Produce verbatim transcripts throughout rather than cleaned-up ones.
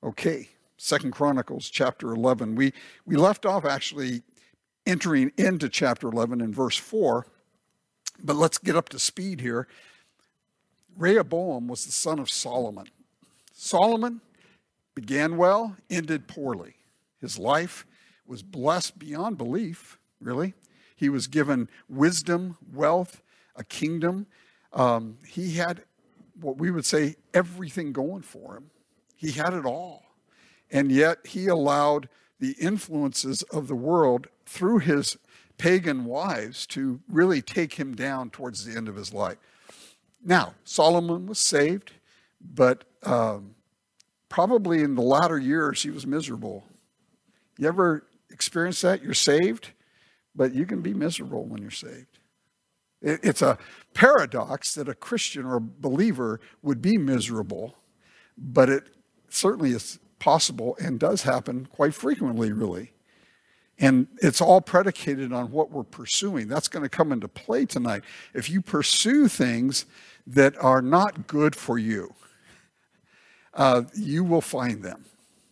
Okay, Second Chronicles chapter eleven. We, we left off actually entering into chapter eleven in verse four, but let's get up to speed here. Rehoboam was the son of Solomon. Solomon began well, ended poorly. His life was blessed beyond belief, really. He was given wisdom, wealth, a kingdom. Um, he had what we would say everything going for him. He had it all. And yet he allowed the influences of the world through his pagan wives to really take him down towards the end of his life. Now, Solomon was saved, but um, probably in the latter years he was miserable. You ever experience that? You're saved, but you can be miserable when you're saved. It, it's a paradox that a Christian or a believer would be miserable, but it certainly is possible and does happen quite frequently, really. And it's all predicated on what we're pursuing. That's going to come into play tonight. If you pursue things that are not good for you, uh, you will find them.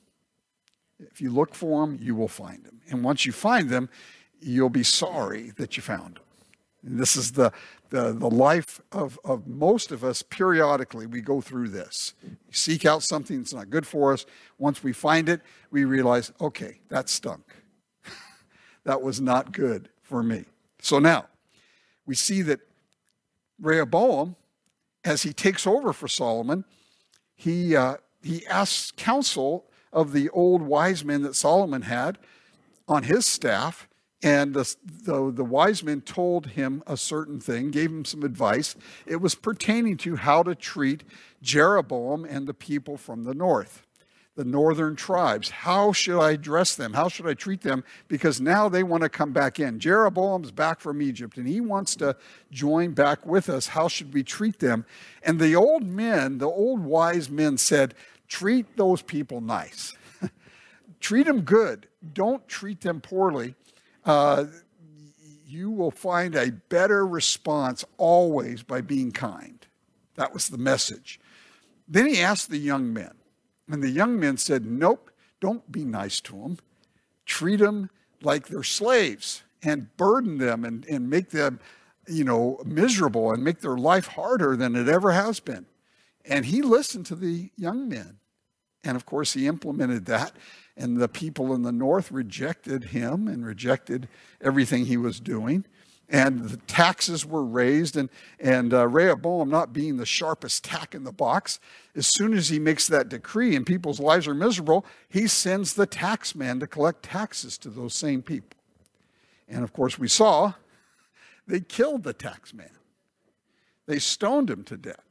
If you look for them, you will find them. And once you find them, you'll be sorry that you found them. And this is the, the, the life of, of most of us. Periodically, we go through this. We seek out something that's not good for us. Once we find it, we realize, okay, that stunk. That was not good for me. So now, we see that Rehoboam, as he takes over for Solomon, he, uh, he asks counsel of the old wise men that Solomon had on his staff, and the, the, the wise men told him a certain thing, gave him some advice. It was pertaining to how to treat Jeroboam and the people from the north, the northern tribes. How should I address them? How should I treat them? Because now they want to come back in. Jeroboam's back from Egypt, and he wants to join back with us. How should we treat them? And the old men, the old wise men said, treat those people nice. Treat them good. Don't treat them poorly. Uh, you will find a better response always by being kind. That was the message. Then he asked the young men. And the young men said, nope, don't be nice to them. Treat them like they're slaves and burden them and, and make them, you know, miserable and make their life harder than it ever has been. And he listened to the young men. And of course, he implemented that. And the people in the north rejected him and rejected everything he was doing. And the taxes were raised, and, and uh, Rehoboam, not being the sharpest tack in the box, as soon as he makes that decree and people's lives are miserable, he sends the tax man to collect taxes to those same people. And of course, we saw they killed the tax man. They stoned him to death.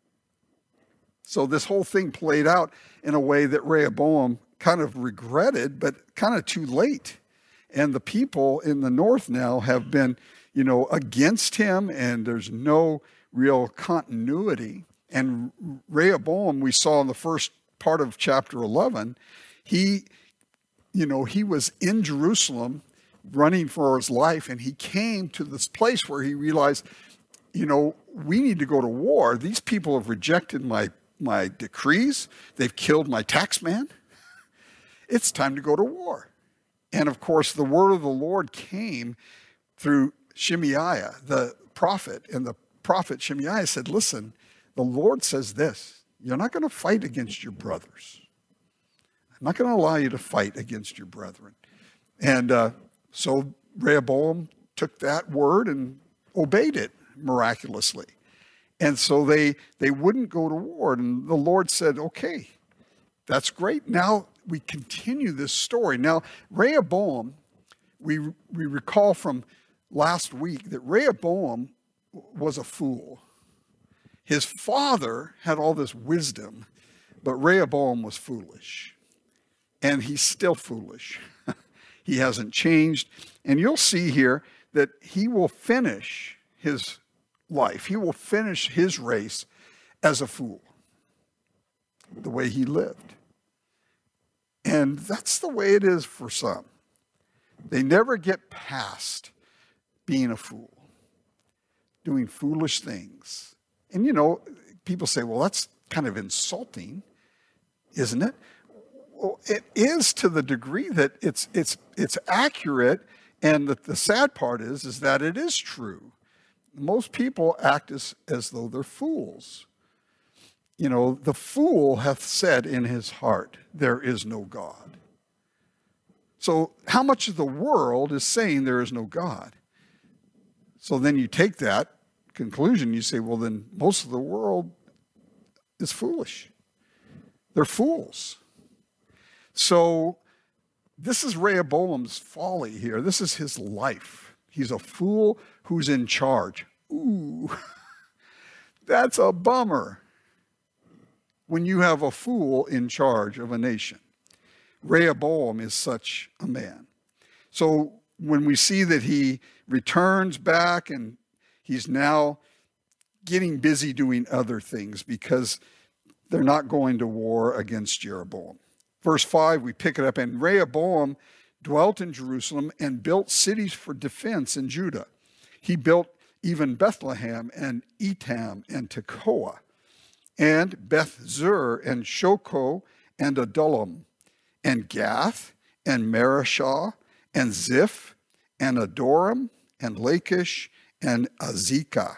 So this whole thing played out in a way that Rehoboam kind of regretted, but kind of too late. And the people in the north now have been, you know, against him, and there's no real continuity. And Rehoboam, we saw in the first part of chapter eleven, he, you know, he was in Jerusalem running for his life, and he came to this place where he realized, you know, we need to go to war. These people have rejected my, my decrees. They've killed my tax man. It's time to go to war. And of course, the word of the Lord came through Shemaiah, the prophet. And the prophet Shemaiah said, listen, the Lord says this, you're not going to fight against your brothers. I'm not going to allow you to fight against your brethren. And uh, so Rehoboam took that word and obeyed it miraculously. And so they, they wouldn't go to war. And the Lord said, okay, that's great. Now we continue this story. Now, Rehoboam, we, we recall from last week that Rehoboam was a fool. His father had all this wisdom, but Rehoboam was foolish. And he's still foolish. He hasn't changed. And you'll see here that he will finish his life. He will finish his race as a fool, the way he lived. And that's the way it is for some. They never get past being a fool, doing foolish things. And, you know, people say, well, that's kind of insulting, isn't it? Well, it is to the degree that it's it's it's accurate, and the, the sad part is is that it is true. Most people act as, as though they're fools. You know, the fool hath said in his heart, there is no God. So how much of the world is saying there is no God? So then you take that conclusion, you say, well, then most of the world is foolish. They're fools. So this is Rehoboam's folly here. This is his life. He's a fool who's in charge. Ooh, that's a bummer when you have a fool in charge of a nation. Rehoboam is such a man. So when we see that he returns back and he's now getting busy doing other things because they're not going to war against Jeroboam. Verse five, we pick it up, and Rehoboam dwelt in Jerusalem and built cities for defense in Judah. He built even Bethlehem and Etam and Tekoa, and Beth-zur and Shoko and Adullam, and Gath and Mareshah and Ziph and Adoram and Lachish and Azekah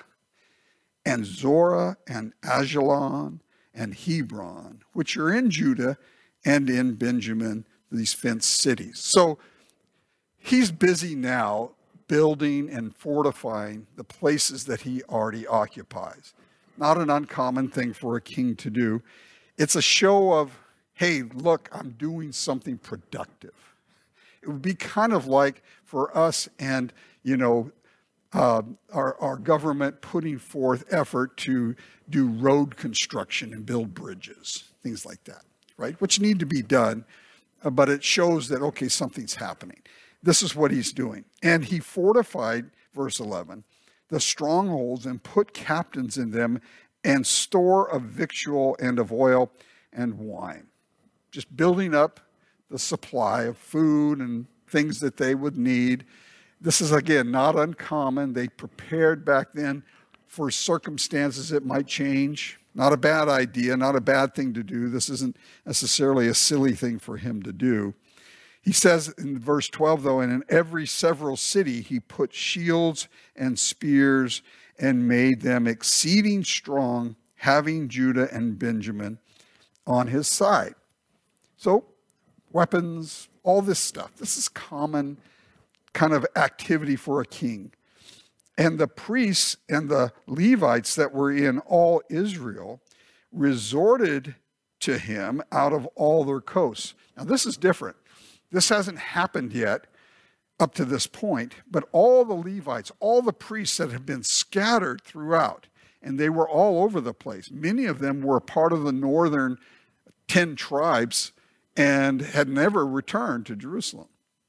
and Zorah and Ajalon and Hebron, which are in Judah and in Benjamin, these fenced cities. So he's busy now building and fortifying the places that he already occupies. Not an uncommon thing for a king to do. It's a show of, hey, look, I'm doing something productive. It would be kind of like for us and, you know, uh, our, our government putting forth effort to do road construction and build bridges, things like that, right? Which need to be done, uh, but it shows that, okay, something's happening. This is what he's doing. And he fortified, verse eleven, the strongholds and put captains in them and store of victual and of oil and wine. Just building up the supply of food and things that they would need. This is, again, not uncommon. They prepared back then for circumstances that might change. Not a bad idea, not a bad thing to do. This isn't necessarily a silly thing for him to do. He says in verse twelve, though, and in every several city he put shields and spears and made them exceeding strong, having Judah and Benjamin on his side. So weapons, all this stuff. This is common kind of activity for a king. And the priests and the Levites that were in all Israel resorted to him out of all their coasts. Now this is different. This hasn't happened yet up to this point, but all the Levites, all the priests that have been scattered throughout, and they were all over the place. Many of them were part of the northern ten tribes and had never returned to Jerusalem,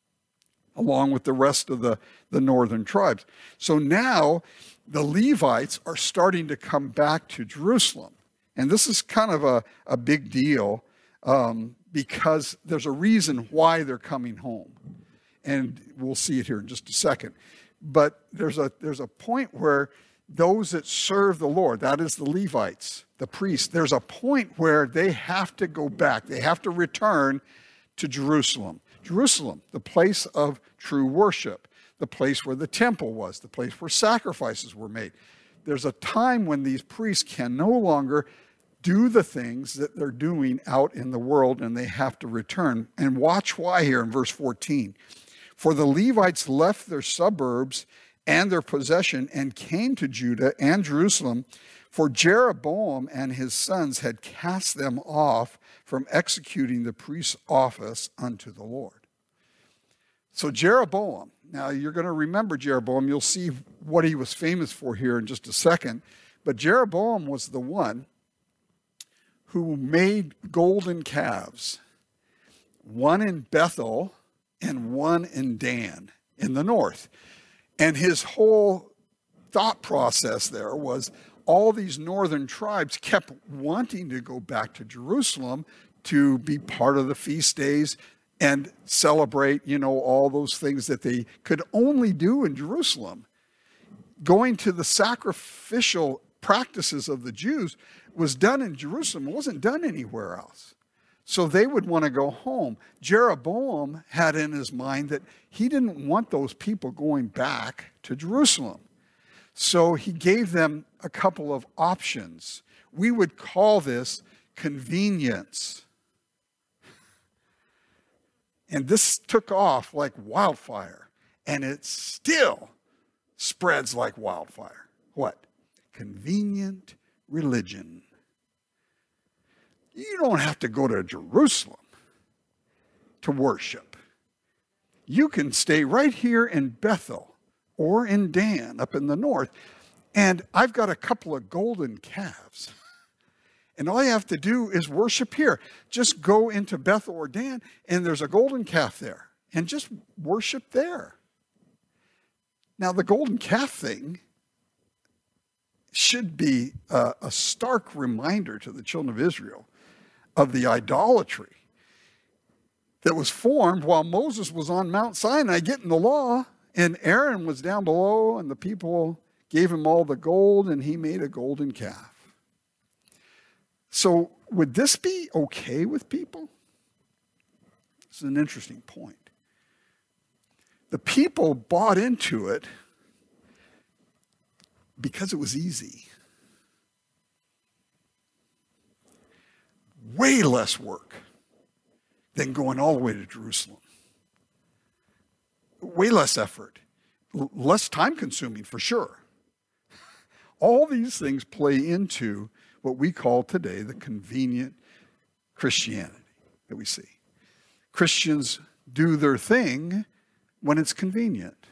along with the rest of the, the northern tribes. So now the Levites are starting to come back to Jerusalem. And this is kind of a, a big deal um, because there's a reason why they're coming home. And we'll see it here in just a second. But there's a, there's a point where those that serve the Lord, that is the Levites, the priests, there's a point where they have to go back. They have to return to Jerusalem. Jerusalem, the place of true worship, the place where the temple was, the place where sacrifices were made. There's a time when these priests can no longer do the things that they're doing out in the world, and they have to return. And watch why here in verse fourteen. For the Levites left their suburbs and their possession and came to Judah and Jerusalem, for Jeroboam and his sons had cast them off from executing the priest's office unto the Lord. So Jeroboam, now you're going to remember Jeroboam. You'll see what he was famous for here in just a second. But Jeroboam was the one who made golden calves, one in Bethel and one in Dan in the north. And his whole thought process there was all these northern tribes kept wanting to go back to Jerusalem to be part of the feast days and celebrate, you know, all those things that they could only do in Jerusalem. Going to the sacrificial practices of the Jews was done in Jerusalem. It wasn't done anywhere else. So they would want to go home. Jeroboam had in his mind that he didn't want those people going back to Jerusalem. So he gave them a couple of options. We would call this convenience. And this took off like wildfire. And it still spreads like wildfire. What? Convenient religion. You don't have to go to Jerusalem to worship. You can stay right here in Bethel or in Dan up in the north. And I've got a couple of golden calves. And all you have to do is worship here. Just go into Bethel or Dan, and there's a golden calf there. And just worship there. Now, the golden calf thing should be a, a stark reminder to the children of Israel of the idolatry that was formed while Moses was on Mount Sinai getting the law, and Aaron was down below, and the people gave him all the gold, and he made a golden calf. So would this be okay with people? This is an interesting point. The people bought into it because it was easy. Way less work than going all the way to Jerusalem. Way less effort. L- less time consuming for sure. All these things play into what we call today the convenient Christianity that we see. Christians do their thing when it's convenient.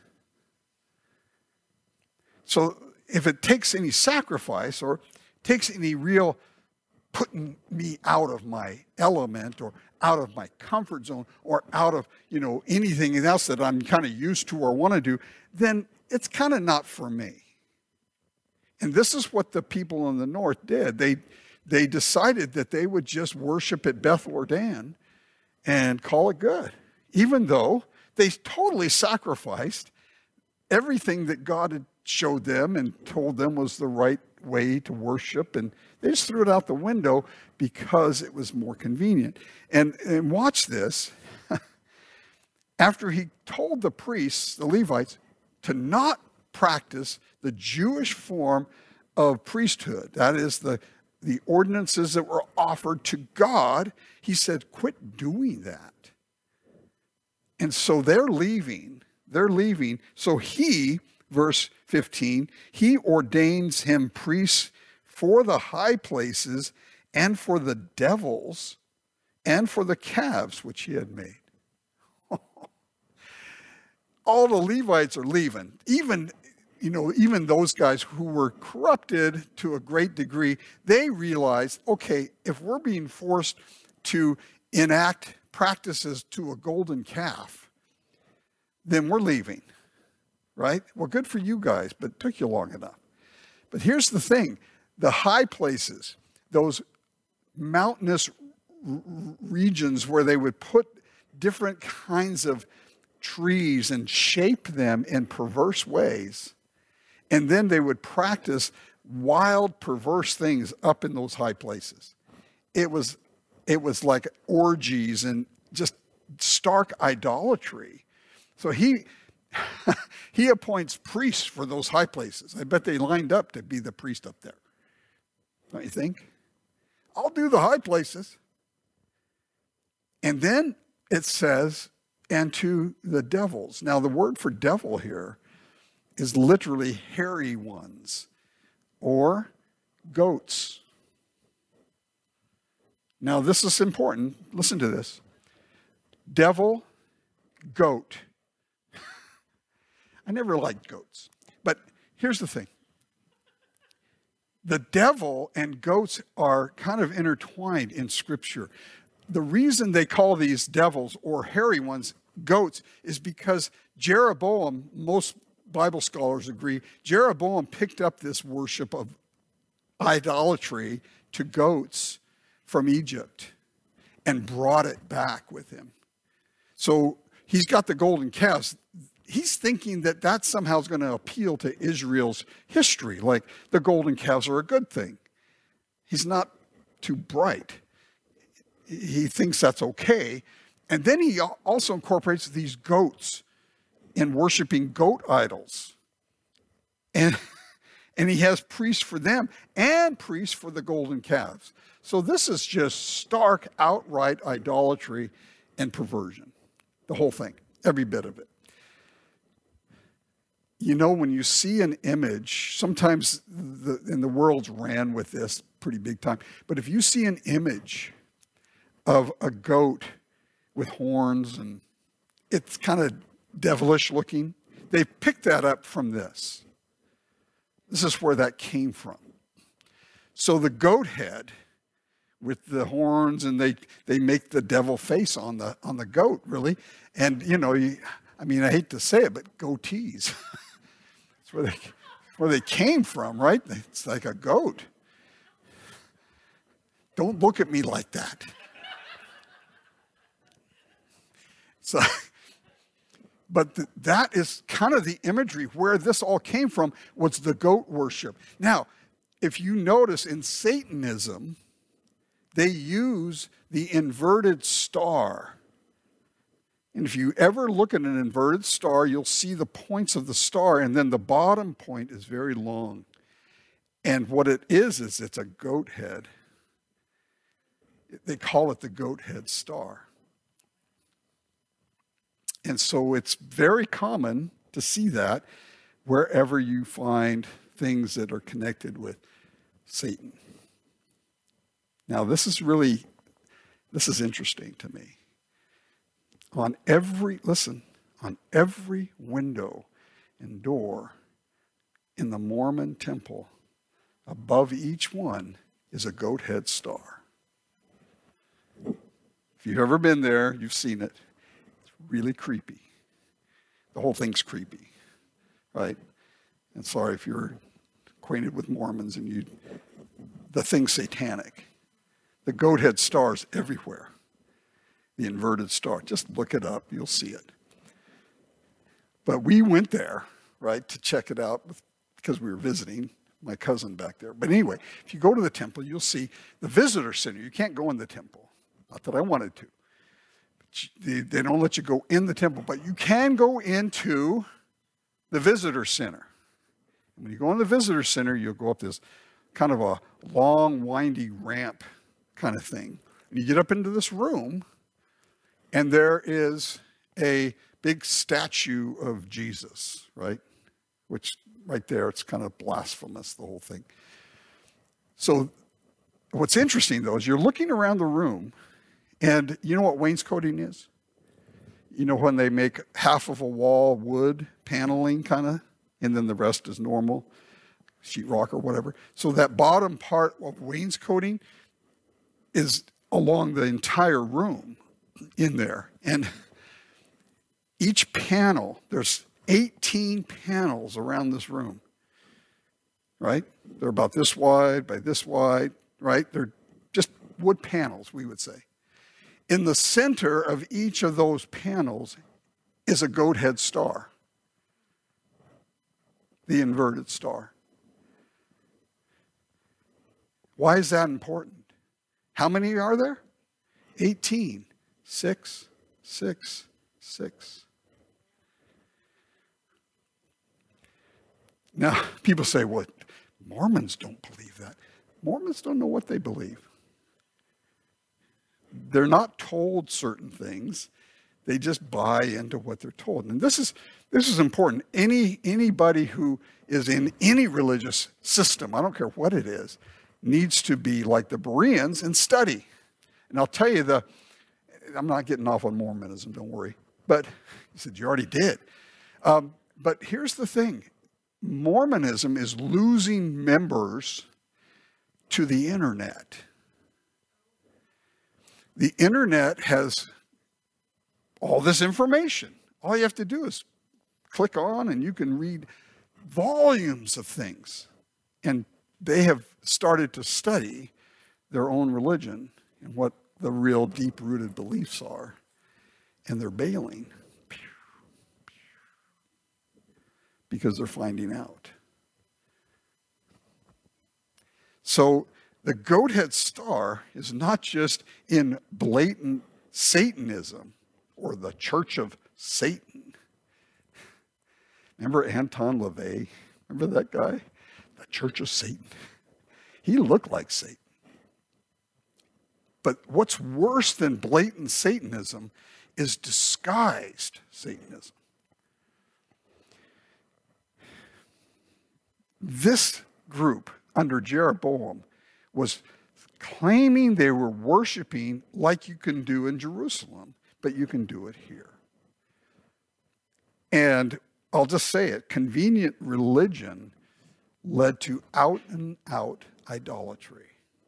So if it takes any sacrifice or takes any real putting me out of my element or out of my comfort zone or out of, you know, anything else that I'm kind of used to or want to do, then it's kind of not for me. And this is what the people in the north did. They, they decided that they would just worship at Bethel or Dan and call it good, even though they totally sacrificed everything that God had showed them and told them was the right way to worship, and they just threw it out the window because it was more convenient. And, and watch this. After he told the priests, the Levites, to not practice the Jewish form of priesthood, that is the, the ordinances that were offered to God, he said, quit doing that. And so they're leaving. They're leaving. So he, verse fifteen, he ordains him priests for the high places and for the devils and for the calves which he had made. All the Levites are leaving. Even, you know, even those guys who were corrupted to a great degree, they realized, okay, if we're being forced to enact practices to a golden calf, then we're leaving, right? Well, good for you guys, but it took you long enough. But here's the thing. The high places, those mountainous r- regions where they would put different kinds of trees and shape them in perverse ways, and then they would practice wild, perverse things up in those high places. It was, it was like orgies and just stark idolatry. So he, he appoints priests for those high places. I bet they lined up to be the priest up there. Don't you think? I'll do the high places. And then it says, and to the devils. Now, the word for devil here is literally hairy ones or goats. Now, this is important. Listen to this. Devil, goat. I never liked goats. But here's the thing. The devil and goats are kind of intertwined in Scripture. The reason they call these devils or hairy ones goats is because Jeroboam, most Bible scholars agree, Jeroboam picked up this worship of idolatry to goats from Egypt and brought it back with him. So he's got the golden calves. He's thinking that that somehow is going to appeal to Israel's history, like the golden calves are a good thing. He's not too bright. he thinks that's okay. And then he also incorporates these goats in worshiping goat idols. And, and he has priests for them and priests for the golden calves. So this is just stark, outright idolatry and perversion. The whole thing, every bit of it. You know, when you see an image, sometimes the, and the world's ran with this pretty big time, but if you see an image of a goat with horns and it's kind of devilish looking, they picked that up from this. This is where that came from. So the goat head with the horns, and they, they make the devil face on the, on the goat, really. And, you know, you, I mean, I hate to say it, but goatees. That's where they, where they came from, right? It's like a goat. Don't look at me like that. So, but the, that is kind of the imagery where this all came from, was the goat worship. Now, if you notice in Satanism, they use the inverted star. And if you ever look at an inverted star, you'll see the points of the star, and then the bottom point is very long. And what it is, is it's a goat head. They call it the goat head star. And so it's very common to see that wherever you find things that are connected with Satan. Now, this is really, this is interesting to me. On every, listen, on every window and door in the Mormon temple, above each one is a goat head star. If you've ever been there, you've seen it. It's really creepy. The whole thing's creepy, right? And sorry if you're acquainted with Mormons and you, the thing's satanic. The goat head star's everywhere. The inverted star. Just look it up. You'll see it. But we went there, right, to check it out because we were visiting my cousin back there. But anyway, if you go to the temple, you'll see the visitor center. You can't go in the temple. Not that I wanted to. They, they don't let you go in the temple, but you can go into the visitor center. And when you go in the visitor center, you'll go up this kind of a long, windy ramp kind of thing. And you get up into this room, and there is a big statue of Jesus, right? Which right there, it's kind of blasphemous, the whole thing. So what's interesting, though, is you're looking around the room, and you know what wainscoting is? You know when they make half of a wall wood paneling kind of, and then the rest is normal, sheetrock or whatever. So that bottom part of wainscoting is along the entire room in there. And each panel, there's eighteen panels around this room, right? They're about this wide by this wide, right? They're just wood panels, we would say. In the center of each of those panels is a goat head star, the inverted star. Why is that important? How many are there? eighteen. Six, six, six. Now, people say, well, Mormons don't believe that. Mormons don't know what they believe. They're not told certain things. They just buy into what they're told. And this is, this is important. Any, anybody who is in any religious system, I don't care what it is, needs to be like the Bereans and study. And I'll tell you, the I'm not getting off on Mormonism, don't worry. But he said, you already did. Um, but here's the thing. Mormonism is losing members to the internet. The internet has all this information. All you have to do is click on and you can read volumes of things. And they have started to study their own religion and what the real deep-rooted beliefs are. And they're bailing because they're finding out. So The goat head star is not just in blatant Satanism or the Church of Satan. Remember Anton LaVey? Remember that guy? The Church of Satan. He looked like Satan. But what's worse than blatant Satanism is disguised Satanism. This group under Jeroboam was claiming they were worshiping like you can do in Jerusalem, but you can do it here. And I'll just say it, convenient religion led to out and out idolatry.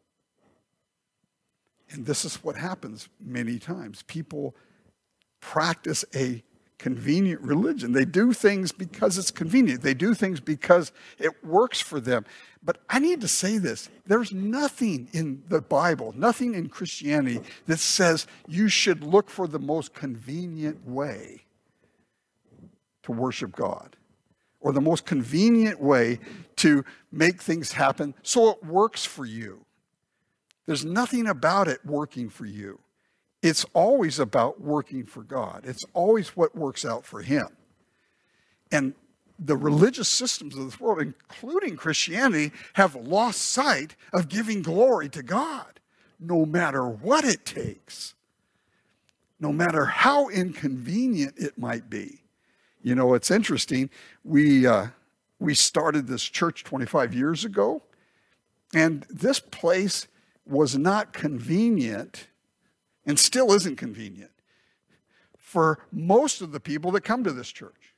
And this is what happens many times. People practice a convenient religion. They do things because it's convenient. They do things because it works for them. But I need to say this. There's nothing in the Bible, nothing in Christianity that says you should look for the most convenient way to worship God, or the most convenient way to make things happen so it works for you. There's nothing about it working for you. It's always about working for God. It's always what works out for Him. And the religious systems of this world, including Christianity, have lost sight of giving glory to God, no matter what it takes, no matter how inconvenient it might be. You know, it's interesting. We, uh, we started this church twenty-five years ago, and this place was not convenient, and still isn't convenient, for most of the people that come to this church.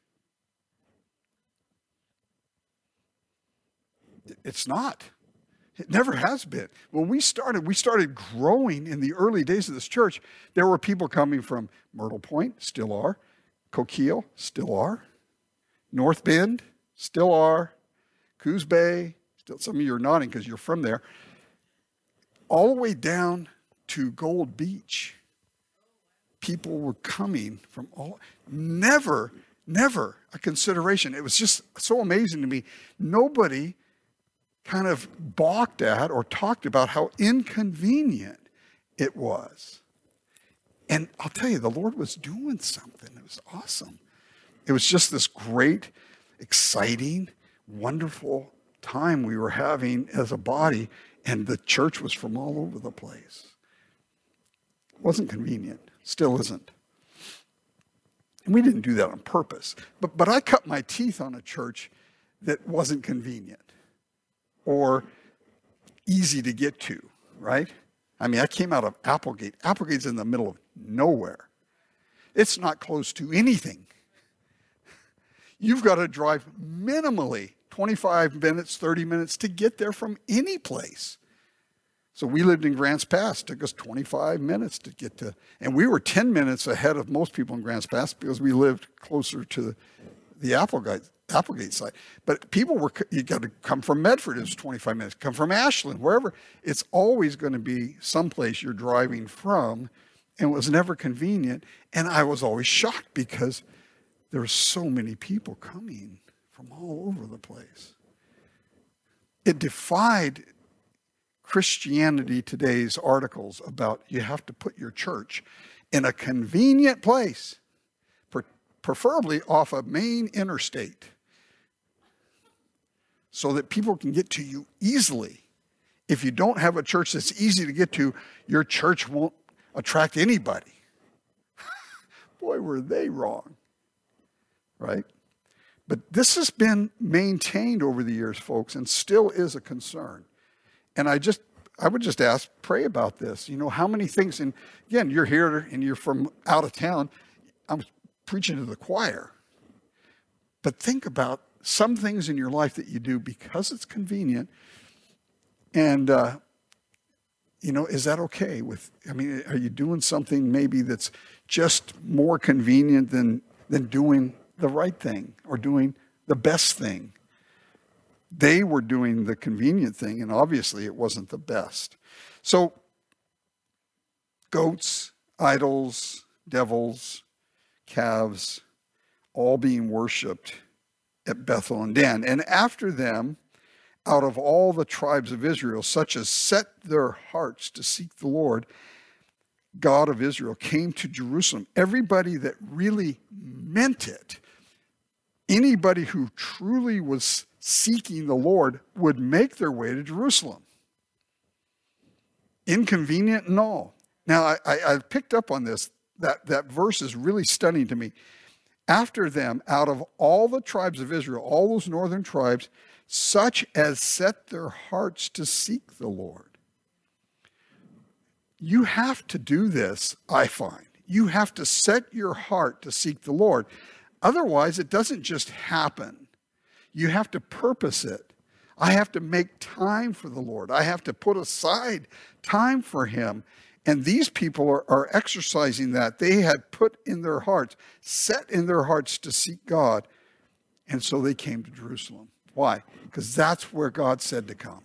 It's not. It never has been. When we started, we started growing in the early days of this church. There were people coming from Myrtle Point, still are. Coquille, still are. North Bend, still are. Coos Bay, still, some of you are nodding because you're from there. All the way down to Gold Beach. People were coming from all, never, never a consideration. It was just so amazing to me. Nobody kind of balked at or talked about how inconvenient it was. And I'll tell you, the Lord was doing something. It was awesome. It was just this great, exciting, wonderful time we were having as a body, and the church was from all over the place. It wasn't convenient. Still isn't. And we didn't do that on purpose. But, but I cut my teeth on a church that wasn't convenient or easy to get to, right? I mean, I came out of Applegate. Applegate's in the middle of nowhere. It's not close to anything. You've got to drive minimally twenty-five minutes, thirty minutes to get there from any place. So we lived in Grants Pass. It took us twenty-five minutes to get to, and we were ten minutes ahead of most people in Grants Pass because we lived closer to the Applegate, Applegate side. But people were, you got to come from Medford, it was twenty-five minutes. Come from Ashland, wherever. It's always going to be someplace you're driving from, and it was never convenient. And I was always shocked because there were so many people coming from all over the place. It defied Christianity Today's articles about you have to put your church in a convenient place, preferably off a main interstate, so that people can get to you easily. If you don't have a church that's easy to get to, your church won't attract anybody. Boy, were they wrong, right? But this has been maintained over the years, folks, and still is a concern. And I just, I would just ask, pray about this. You know, how many things, and again, you're here and you're from out of town. I'm preaching to the choir. But think about some things in your life that you do because it's convenient. And, uh, you know, is that okay with, I mean, are you doing something maybe that's just more convenient than, than doing the right thing or doing the best thing? They were doing the convenient thing, and obviously it wasn't the best. So, goats, idols, devils, calves, all being worshipped at Bethel and Dan. And after them, out of all the tribes of Israel, such as set their hearts to seek the Lord, God of Israel, came to Jerusalem. Everybody that really meant it, anybody who truly was seeking the Lord would make their way to Jerusalem. Inconvenient and all. Now, I, I, I picked up on this. That, that verse is really stunning to me. After them, out of all the tribes of Israel, all those northern tribes, such as set their hearts to seek the Lord. You have to do this, I find. You have to set your heart to seek the Lord. Otherwise, it doesn't just happen. You have to purpose it. I have to make time for the Lord. I have to put aside time for him. And these people are, are exercising that. They had put in their hearts, set in their hearts to seek God. And so they came to Jerusalem. Why? Because that's where God said to come.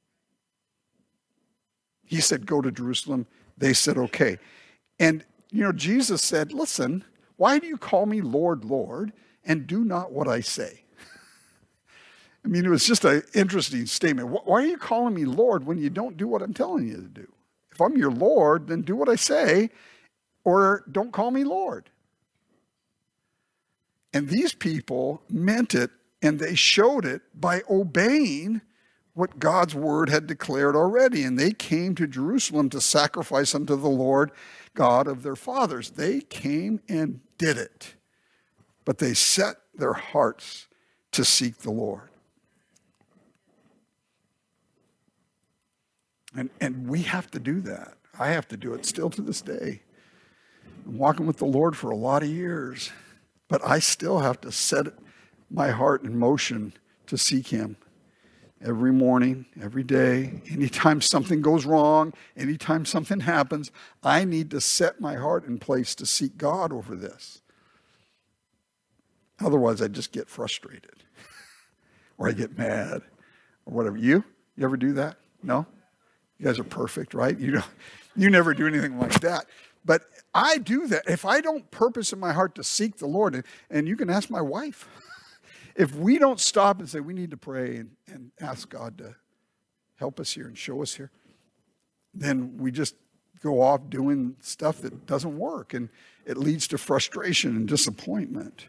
He said, go to Jerusalem. They said, okay. And, you know, Jesus said, listen, why do you call me Lord, Lord, and do not what I say? I mean, it was just an interesting statement. Why are you calling me Lord when you don't do what I'm telling you to do? If I'm your Lord, then do what I say, or don't call me Lord. And these people meant it, and they showed it by obeying what God's word had declared already. And they came to Jerusalem to sacrifice unto the Lord God of their fathers. They came and did it. But they set their hearts to seek the Lord. And, and we have to do that. I have to do it still to this day. I'm walking with the Lord for a lot of years, but I still have to set my heart in motion to seek him every morning, every day. Anytime something goes wrong, anytime something happens, I need to set my heart in place to seek God over this. Otherwise, I just get frustrated or I get mad or whatever. You? You ever do that? No? You guys are perfect, right? You don't, you never do anything like that. But I do that. If I don't purpose in my heart to seek the Lord, and, and you can ask my wife, if we don't stop and say we need to pray and, and ask God to help us here and show us here, then we just go off doing stuff that doesn't work, and it leads to frustration and disappointment.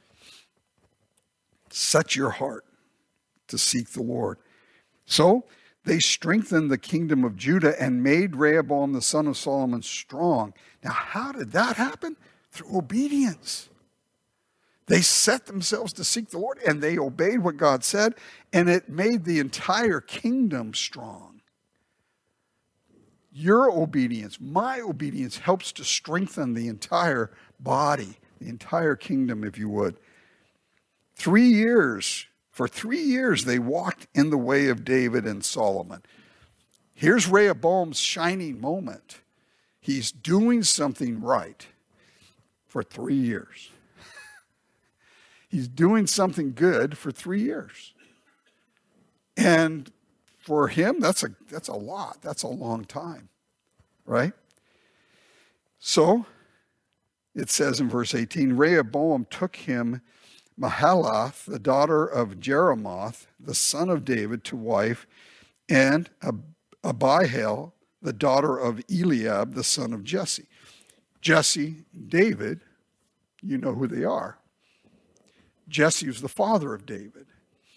Set your heart to seek the Lord. So they strengthened the kingdom of Judah and made Rehoboam the son of Solomon strong. Now, how did that happen? Through obedience. They set themselves to seek the Lord, and they obeyed what God said, and it made the entire kingdom strong. Your obedience, my obedience, helps to strengthen the entire body, the entire kingdom, if you would. Three years, for three years, they walked in the way of David and Solomon. Here's Rehoboam's shining moment. He's doing something right for three years. He's doing something good for three years. And for him, that's a, that's a lot. That's a long time, right? So it says in verse eighteen, Rehoboam took him Mahalath, the daughter of Jeremoth, the son of David, to wife, and Abihail, the daughter of Eliab, the son of Jesse. Jesse, David, you know who they are. Jesse was the father of David.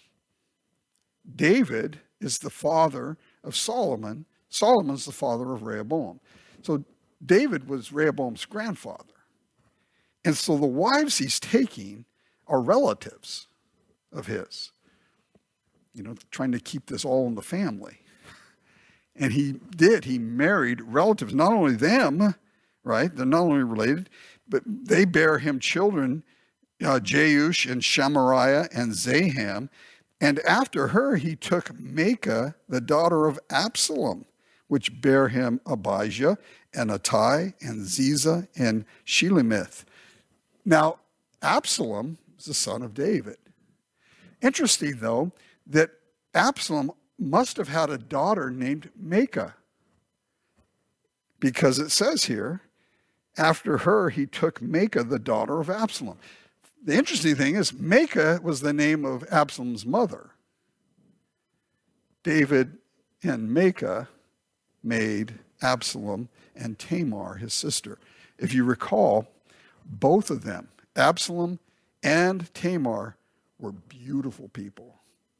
David is the father of Solomon. Solomon's the father of Rehoboam. So David was Rehoboam's grandfather. And so the wives he's taking are relatives of his. You know, trying to keep this all in the family. And he did. He married relatives. Not only them, right? They're not only related, but they bear him children, Uh, Jeush and Shamariah and Zaham. And after her, he took Maacah, the daughter of Absalom, which bare him Abijah and Attai and Ziza and Shelemith. Now, Absalom is the son of David. Interesting, though, that Absalom must have had a daughter named Maacah, because it says here, after her, he took Maacah, the daughter of Absalom. The interesting thing is, Maacah was the name of Absalom's mother. David and Maacah made Absalom and Tamar his sister. If you recall, both of them, Absalom and Tamar, were beautiful people.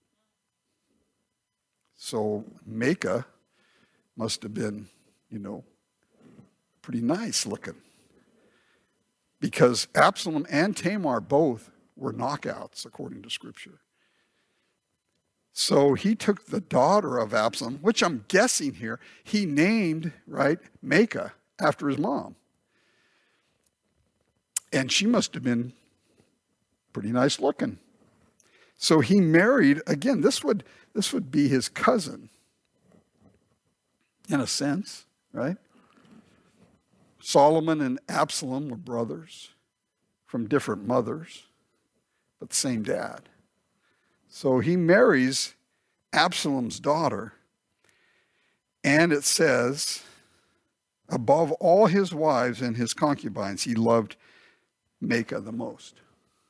So Maacah must have been, you know, pretty nice looking. Because Absalom and Tamar both were knockouts, according to Scripture. So he took the daughter of Absalom, which I'm guessing here, he named, right, Maacah, after his mom. And she must have been pretty nice looking. So he married, again, this would, this would be his cousin, in a sense, right? Solomon and Absalom were brothers from different mothers, but the same dad. So he marries Absalom's daughter, and it says, above all his wives and his concubines, he loved Maacah the most.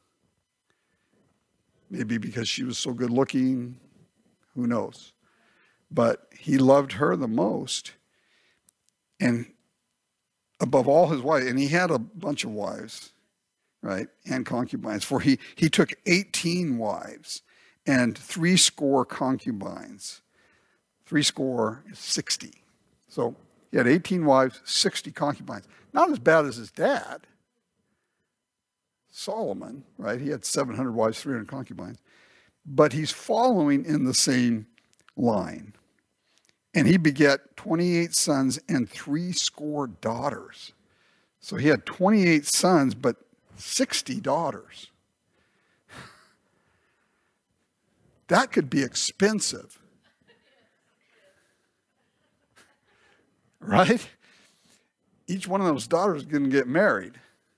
Maybe because she was so good looking, who knows? But he loved her the most, and above all his wives, and he had a bunch of wives, right, and concubines, for he, he took eighteen wives and three score concubines. Three score is sixty. So he had eighteen wives, sixty concubines. Not as bad as his dad, Solomon, right? He had seven hundred wives, three hundred concubines. But he's following in the same line. And he begat twenty-eight sons and three score daughters. So he had twenty-eight sons, but sixty daughters. That could be expensive. Right? Each one of those daughters is going to get married.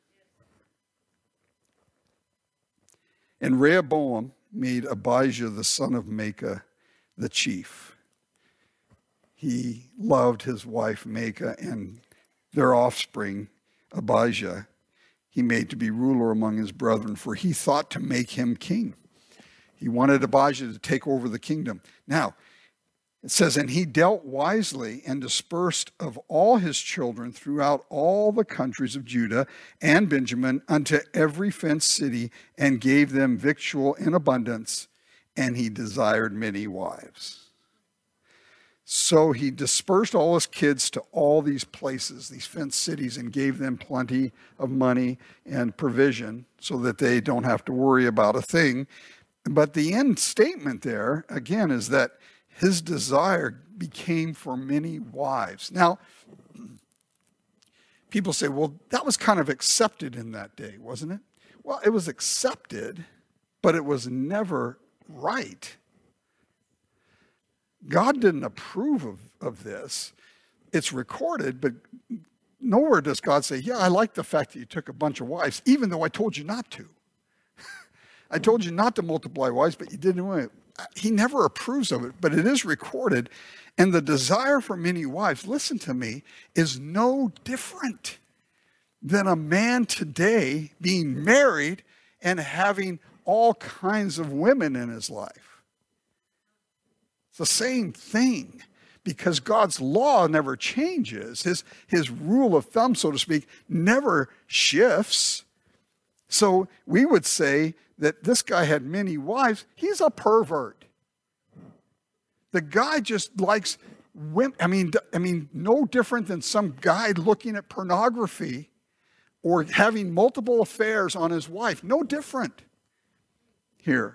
And Rehoboam made Abijah the son of Maacah the chief. He loved his wife Maacah and their offspring, Abijah, he made to be ruler among his brethren, for he thought to make him king. He wanted Abijah to take over the kingdom. Now, it says, and he dealt wisely and dispersed of all his children throughout all the countries of Judah and Benjamin unto every fenced city, and gave them victual in abundance, and he desired many wives. So he dispersed all his kids to all these places, these fenced cities, and gave them plenty of money and provision so that they don't have to worry about a thing. But the end statement there, again, is that his desire became for many wives. Now, people say, well, that was kind of accepted in that day, wasn't it? Well, it was accepted, but it was never right. God didn't approve of, of this. It's recorded, but nowhere does God say, yeah, I like the fact that you took a bunch of wives, even though I told you not to. I told you not to multiply wives, but you didn't want it. He never approves of it, but it is recorded. And the desire for many wives, listen to me, is no different than a man today being married and having all kinds of women in his life. It's the same thing, because God's law never changes. His, his rule of thumb, so to speak, never shifts. So we would say that this guy had many wives. He's a pervert. The guy just likes women. I mean, I mean, no different than some guy looking at pornography or having multiple affairs on his wife. No different here.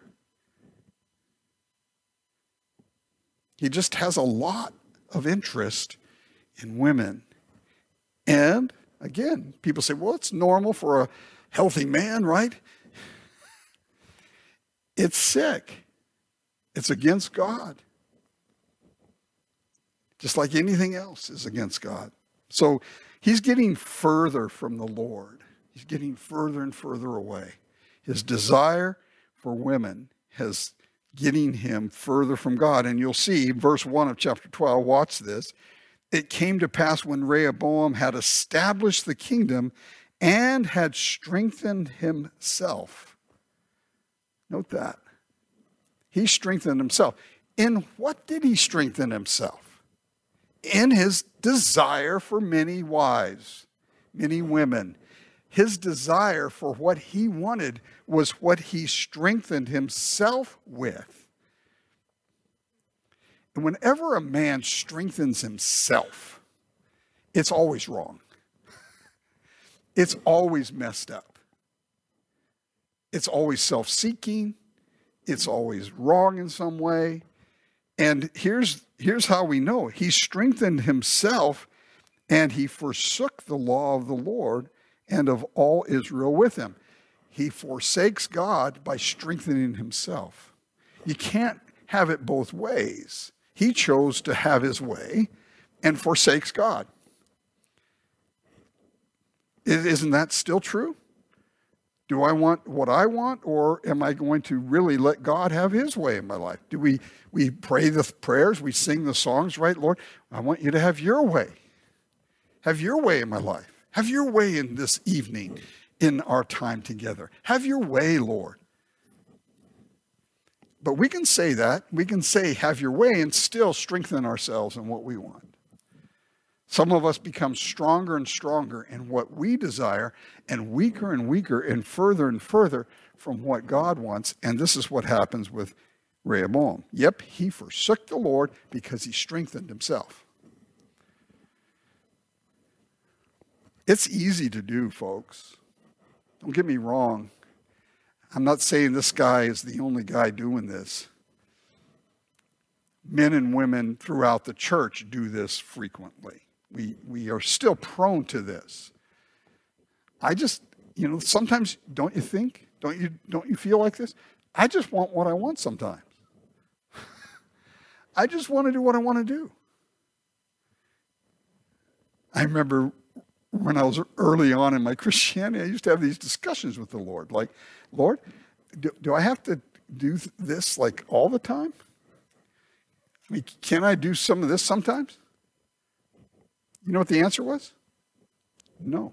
He just has a lot of interest in women. And again, people say, well, it's normal for a healthy man, right? It's sick. It's against God. Just like anything else is against God. So he's getting further from the Lord. He's getting further and further away. His desire for women has getting him further from God. And you'll see verse one of chapter twelve, watch this. It came to pass when Rehoboam had established the kingdom and had strengthened himself. Note that. He strengthened himself. In what did he strengthen himself? In his desire for many wives, many women. His desire for what he wanted was what he strengthened himself with. And whenever a man strengthens himself, it's always wrong. It's always messed up. It's always self-seeking. It's always wrong in some way. And here's, here's how we know. He strengthened himself, and he forsook the law of the Lord and of all Israel with him. He forsakes God by strengthening himself. You can't have it both ways. He chose to have his way and forsakes God. Isn't that still true? Do I want what I want, or am I going to really let God have his way in my life? Do we, we pray the prayers, we sing the songs, right? Lord, I want you to have your way. Have your way in my life. Have your way in this evening, in our time together. Have your way, Lord. But we can say that. We can say, have your way, and still strengthen ourselves in what we want. Some of us become stronger and stronger in what we desire, and weaker and weaker and further and further from what God wants. And this is what happens with Rehoboam. Yep, he forsook the Lord because he strengthened himself. It's easy to do, folks. Don't get me wrong. I'm not saying this guy is the only guy doing this. Men and women throughout the church do this frequently. We, we are still prone to this. I just, you know, sometimes, don't you think? Don't you, don't you feel like this? I just want what I want sometimes. I just want to do what I want to do. I remember when I was early on in my Christianity, I used to have these discussions with the Lord. Like, Lord, do, do I have to do this like all the time? I mean, can I do some of this sometimes? You know what the answer was? No.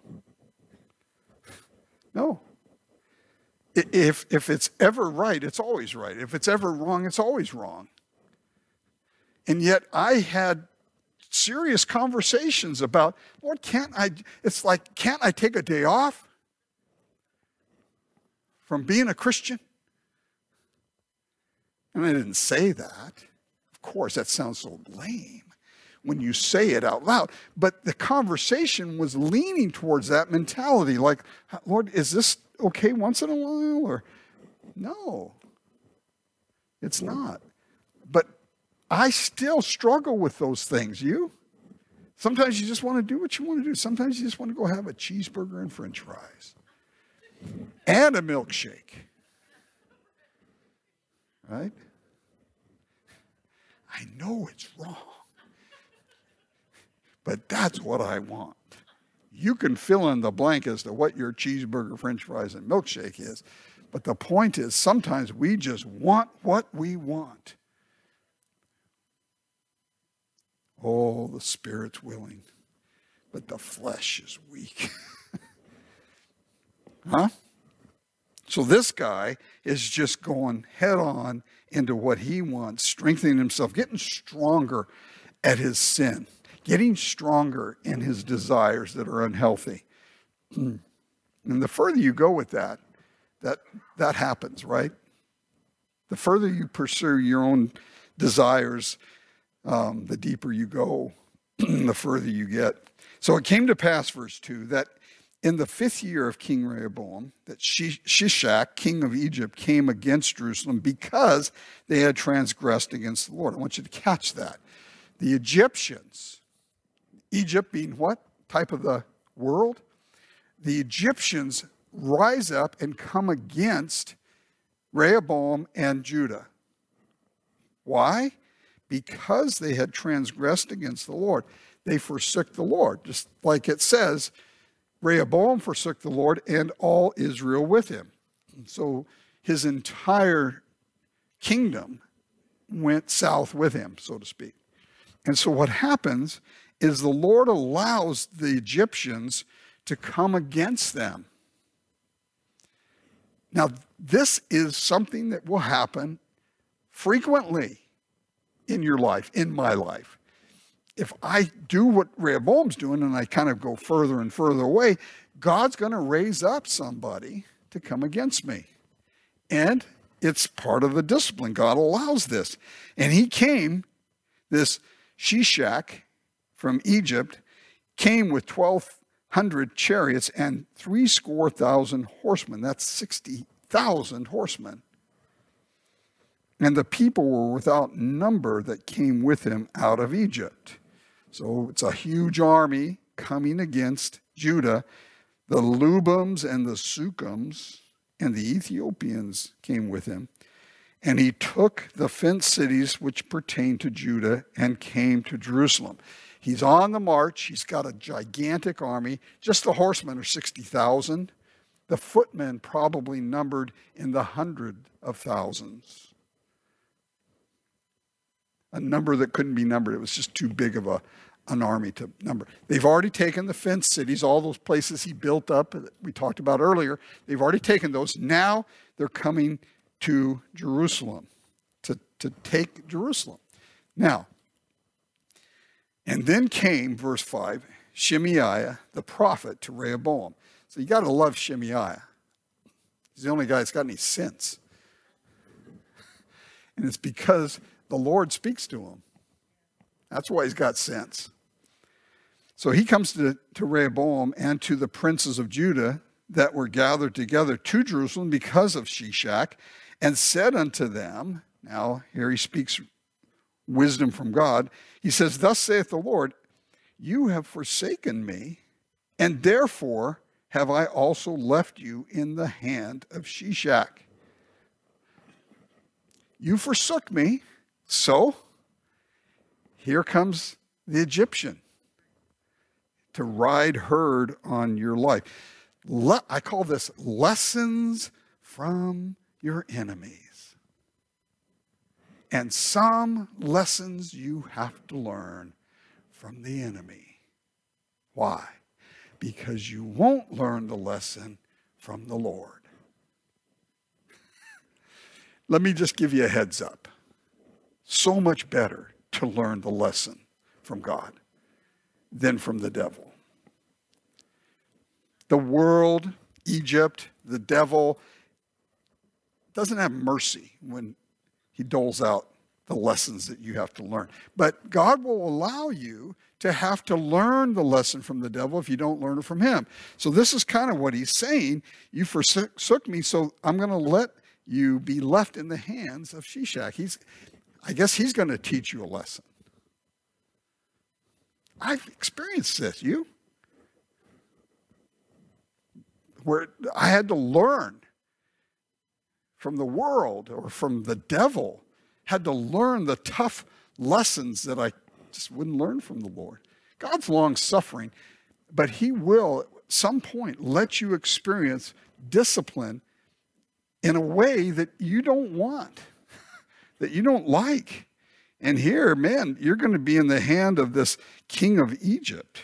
No. If, if it's ever right, it's always right. If it's ever wrong, it's always wrong. And yet I had serious conversations about, Lord, can't I, it's like, can't I take a day off from being a Christian? And I didn't say that. Of course, that sounds so lame when you say it out loud. But the conversation was leaning towards that mentality. Like, Lord, is this okay once in a while? Or no, it's not. But I still struggle with those things. You? Sometimes you just want to do what you want to do. Sometimes you just want to go have a cheeseburger and french fries. And a milkshake. Right? I know it's wrong. But that's what I want. You can fill in the blank as to what your cheeseburger, french fries, and milkshake is. But the point is, sometimes we just want what we want. Oh, the spirit's willing, but the flesh is weak. Huh? So this guy is just going head on into what he wants, strengthening himself, getting stronger at his sin, getting stronger in his desires that are unhealthy. And the further you go with that, that, that happens, right? The further you pursue your own desires, um, the deeper you go, the further you get. So it came to pass, verse two, that in the fifth year of King Rehoboam, that Shishak, king of Egypt, came against Jerusalem because they had transgressed against the Lord. I want you to catch that. The Egyptians, Egypt being what? Type of the world? The Egyptians rise up and come against Rehoboam and Judah. Why? Because they had transgressed against the Lord. They forsook the Lord, just like it says, Rehoboam forsook the Lord and all Israel with him. So his entire kingdom went south with him, so to speak. And so what happens is the Lord allows the Egyptians to come against them. Now, this is something that will happen frequently in your life, in my life. If I do what Rehoboam's doing and I kind of go further and further away, God's going to raise up somebody to come against me. And it's part of the discipline. God allows this. And he came, this Shishak from Egypt, came with twelve hundred chariots and three score thousand horsemen. That's sixty thousand horsemen. And the people were without number that came with him out of Egypt. So it's a huge army coming against Judah. The Lubams and the Sukkams and the Ethiopians came with him. And he took the fenced cities which pertained to Judah and came to Jerusalem. He's on the march. He's got a gigantic army. Just the horsemen are sixty thousand. The footmen probably numbered in the hundred of thousands. A number that couldn't be numbered. It was just too big of a, an army to number. They've already taken the fenced cities, all those places he built up that we talked about earlier. They've already taken those. Now they're coming to Jerusalem, to, to take Jerusalem. Now, and then came, verse five, Shemaiah, the prophet, to Rehoboam. So you got to love Shemaiah. He's the only guy that's got any sense. And it's because the Lord speaks to him. That's why he's got sense. So he comes to, to Rehoboam and to the princes of Judah that were gathered together to Jerusalem because of Shishak, and said unto them, now here he speaks wisdom from God. He says, thus saith the Lord, you have forsaken me, and therefore have I also left you in the hand of Shishak. You forsook me, so here comes the Egyptian to ride herd on your life. Le- I call this lessons from your enemies. And some lessons you have to learn from the enemy. Why? Because you won't learn the lesson from the Lord. Let me just give you a heads up. So much better to learn the lesson from God than from the devil. The world, Egypt, the devil doesn't have mercy when he doles out the lessons that you have to learn. But God will allow you to have to learn the lesson from the devil if you don't learn it from him. So this is kind of what he's saying. You forsook me, so I'm going to let you be left in the hands of Shishak. He's, I guess he's going to teach you a lesson. I've experienced this. You? Where I had to learn from the world or from the devil, had to learn the tough lessons that I just wouldn't learn from the Lord. God's long suffering, but he will at some point let you experience discipline in a way that you don't want, that you don't like. And here, man, you're going to be in the hand of this king of Egypt.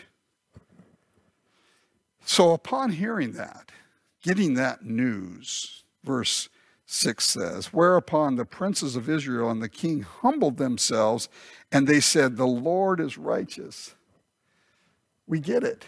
So upon hearing that, getting that news, verse six says, whereupon the princes of Israel and the king humbled themselves, and they said, the Lord is righteous. We get it.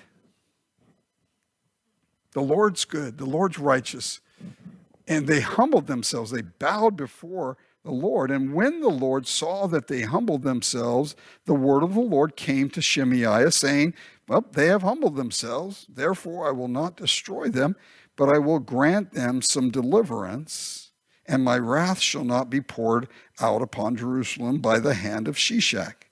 The Lord's good. The Lord's righteous. And they humbled themselves. They bowed before the Lord. And when the Lord saw that they humbled themselves, the word of the Lord came to Shemaiah, saying, well, they have humbled themselves. Therefore, I will not destroy them, but I will grant them some deliverance, and my wrath shall not be poured out upon Jerusalem by the hand of Shishak.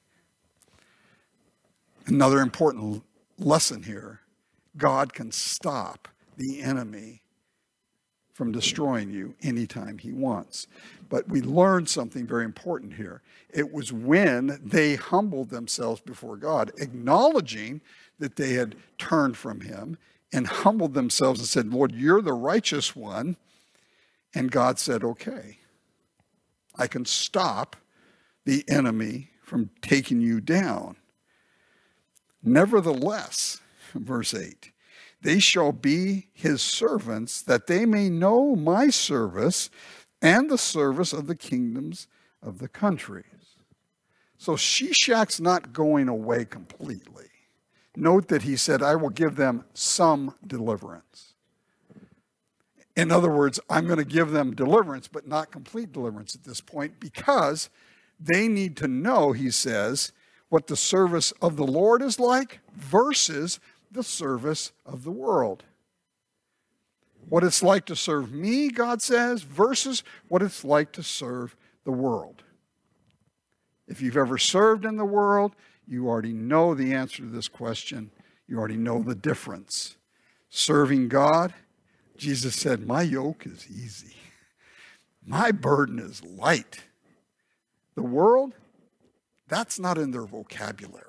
Another important lesson here. God can stop the enemy from destroying you anytime he wants. But we learned something very important here. It was when they humbled themselves before God, acknowledging that they had turned from him and humbled themselves and said, Lord, you're the righteous one. And God said, okay, I can stop the enemy from taking you down. Nevertheless, verse eight, they shall be his servants, that they may know my service and the service of the kingdoms of the countries. So Shishak's not going away completely. Note that he said, I will give them some deliverance. In other words, I'm going to give them deliverance, but not complete deliverance at this point, because they need to know, he says, what the service of the Lord is like versus the service of the world. What it's like to serve me, God says, versus what it's like to serve the world. If you've ever served in the world, you already know the answer to this question. You already know the difference. Serving God, Jesus said, my yoke is easy. My burden is light. The world, that's not in their vocabulary.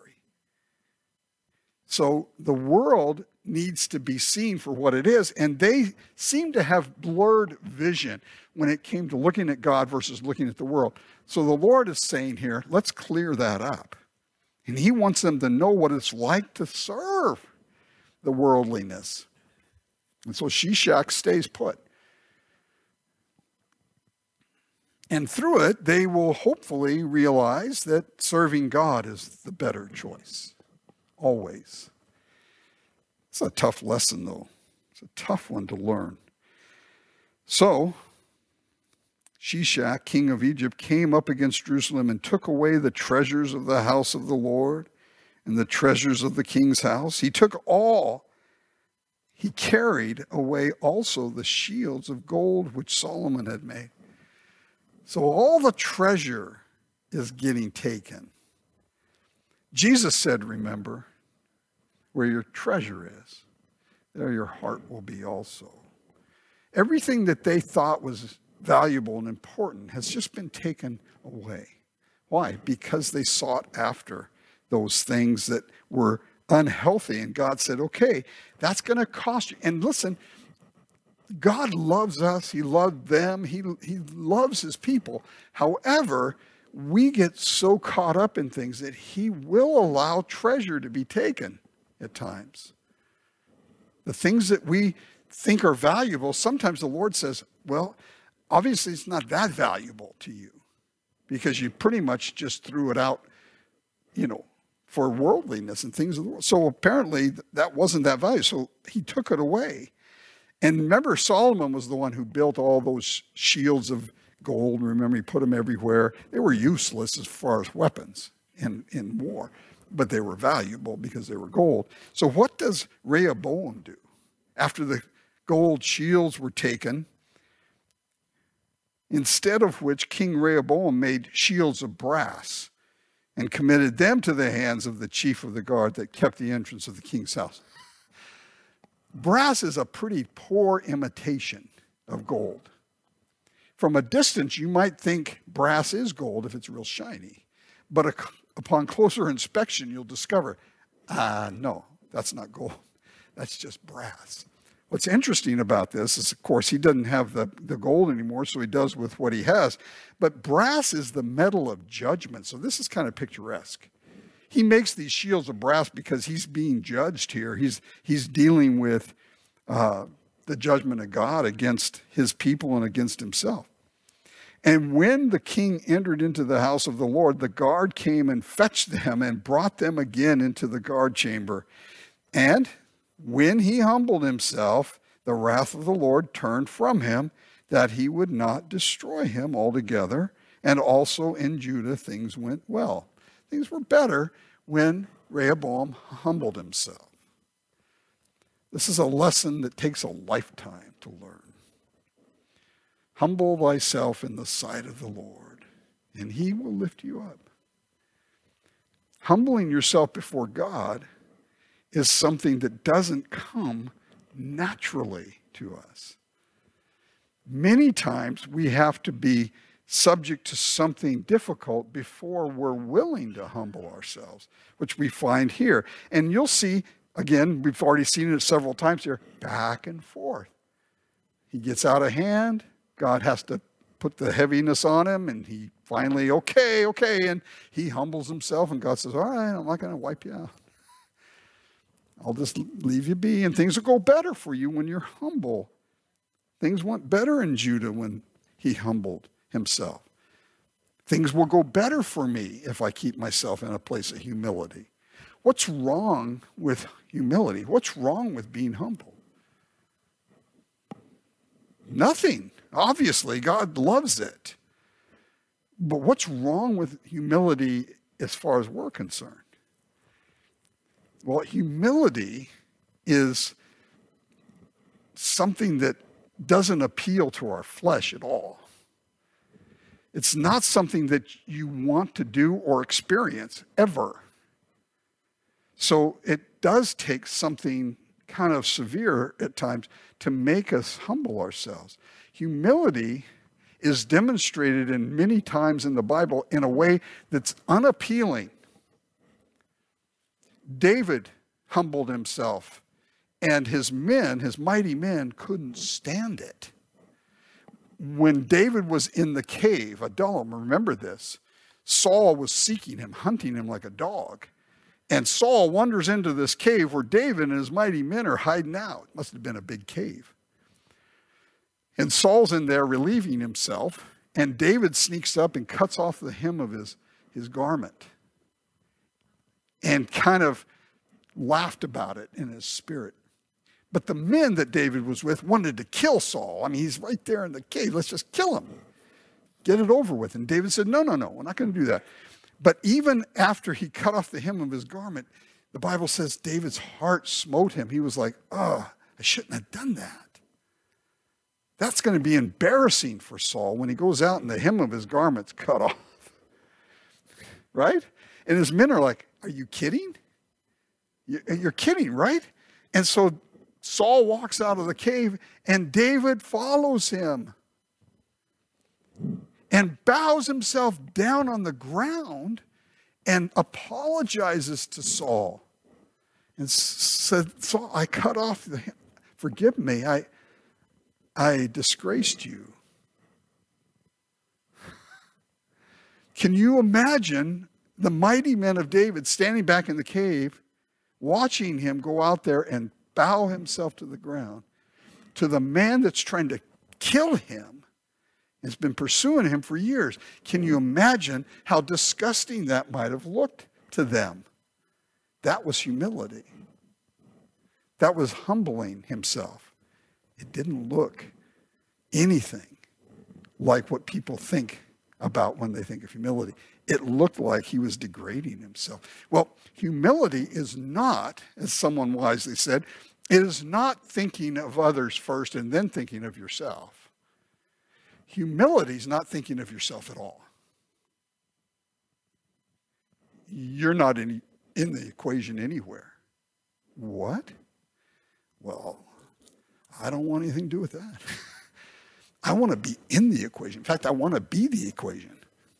So the world needs to be seen for what it is, and they seem to have blurred vision when it came to looking at God versus looking at the world. So the Lord is saying here, let's clear that up. And he wants them to know what it's like to serve the worldliness. And so Shishak stays put. And through it, they will hopefully realize that serving God is the better choice. Always. It's a tough lesson, though. It's a tough one to learn. So, Shishak, king of Egypt, came up against Jerusalem and took away the treasures of the house of the Lord and the treasures of the king's house. He took all. He carried away also the shields of gold which Solomon had made. So all the treasure is getting taken. Jesus said, remember, where your treasure is, there your heart will be also. Everything that they thought was valuable and important has just been taken away. Why? Because they sought after those things that were unhealthy. And God said, okay, that's going to cost you. And listen, God loves us. He loved them. He, he loves his people. However, we get so caught up in things that he will allow treasure to be taken at times. The things that we think are valuable, sometimes the Lord says, well, obviously it's not that valuable to you because you pretty much just threw it out, you know, for worldliness and things of the world. So apparently that wasn't that valuable. So he took it away. And remember, Solomon was the one who built all those shields of gold. Remember, he put them everywhere. They were useless as far as weapons in, in war, but they were valuable because they were gold. So what does Rehoboam do? After the gold shields were taken, instead of which King Rehoboam made shields of brass and committed them to the hands of the chief of the guard that kept the entrance of the king's house. Brass is a pretty poor imitation of gold. From a distance, you might think brass is gold if it's real shiny. But a, upon closer inspection, you'll discover, ah, uh, no, that's not gold. That's just brass. What's interesting about this is, of course, he doesn't have the, the gold anymore, so he does with what he has. But brass is the metal of judgment, so this is kind of picturesque. He makes these shields of brass because he's being judged here. He's, he's dealing with uh, the judgment of God against his people and against himself. And when the king entered into the house of the Lord, the guard came and fetched them and brought them again into the guard chamber. And when he humbled himself, the wrath of the Lord turned from him, that he would not destroy him altogether. And also in Judah things went well. Things were better when Rehoboam humbled himself. This is a lesson that takes a lifetime to learn. Humble thyself in the sight of the Lord, and he will lift you up. Humbling yourself before God is something that doesn't come naturally to us. Many times we have to be subject to something difficult before we're willing to humble ourselves, which we find here. And you'll see, again, we've already seen it several times here, back and forth. He gets out of hand. God has to put the heaviness on him, and he finally, okay, okay, and he humbles himself, and God says, all right, I'm not going to wipe you out. I'll just leave you be, and things will go better for you when you're humble. Things went better in Judah when he humbled himself. Things will go better for me if I keep myself in a place of humility. What's wrong with humility? What's wrong with being humble? Nothing. Obviously, God loves it. But what's wrong with humility as far as we're concerned? Well, humility is something that doesn't appeal to our flesh at all. It's not something that you want to do or experience ever. So it does take something kind of severe at times to make us humble ourselves. Humility is demonstrated in many times in the Bible in a way that's unappealing. David humbled himself, and his men, his mighty men, couldn't stand it. When David was in the cave, Adullam, remember this, Saul was seeking him, hunting him like a dog. And Saul wanders into this cave where David and his mighty men are hiding out. It must have been a big cave. And Saul's in there relieving himself, and David sneaks up and cuts off the hem of his, his garment and kind of laughed about it in his spirit. But the men that David was with wanted to kill Saul. I mean, he's right there in the cave. Let's just kill him. Get it over with. And David said, no, no, no, we're not going to do that. But even after he cut off the hem of his garment, the Bible says David's heart smote him. He was like, oh, I shouldn't have done that. That's going to be embarrassing for Saul when he goes out and the hem of his garment's cut off. Right? And his men are like, are you kidding? You're kidding, right? And so Saul walks out of the cave and David follows him and bows himself down on the ground and apologizes to Saul and said, Saul, I cut off the, forgive me, I, I disgraced you. Can you imagine the mighty men of David standing back in the cave, watching him go out there and bow himself to the ground to the man that's trying to kill him, has been pursuing him for years? Can you imagine how disgusting that might have looked to them? That was humility. That was humbling himself. It didn't look anything like what people think about when they think of humility. It looked like he was degrading himself. Well, humility is not, as someone wisely said, it is not thinking of others first and then thinking of yourself. Humility is not thinking of yourself at all. You're not in, in the equation anywhere. What? Well, I don't want anything to do with that. I want to be in the equation. In fact, I want to be the equation.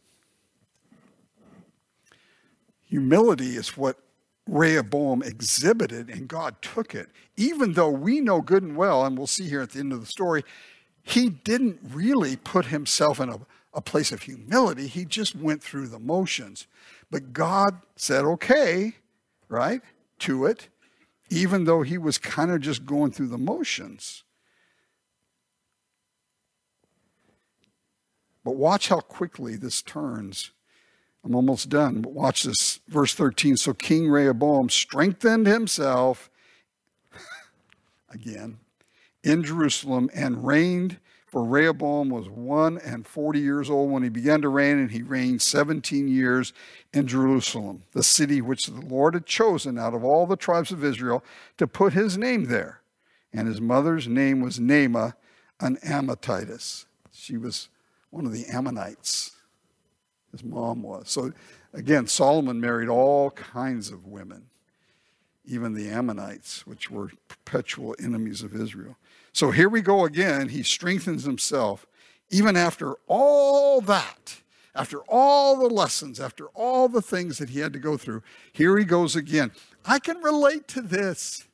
Humility is what Rehoboam exhibited, and God took it. Even though we know good and well, and we'll see here at the end of the story, he didn't really put himself in a, a place of humility. He just went through the motions. But God said, okay, right, to it, even though he was kind of just going through the motions. But watch how quickly this turns. I'm almost done, but watch this. Verse thirteen, so King Rehoboam strengthened himself, again, in Jerusalem and reigned, for Rehoboam was one and forty years old when he began to reign, and he reigned seventeen years in Jerusalem, the city which the Lord had chosen out of all the tribes of Israel to put his name there. And his mother's name was Naamah, an Ammonitess. She was one of the Ammonites. His mom was. So again, Solomon married all kinds of women, even the Ammonites, which were perpetual enemies of Israel. So here we go again. He strengthens himself. Even after all that, after all the lessons, after all the things that he had to go through, here he goes again. I can relate to this.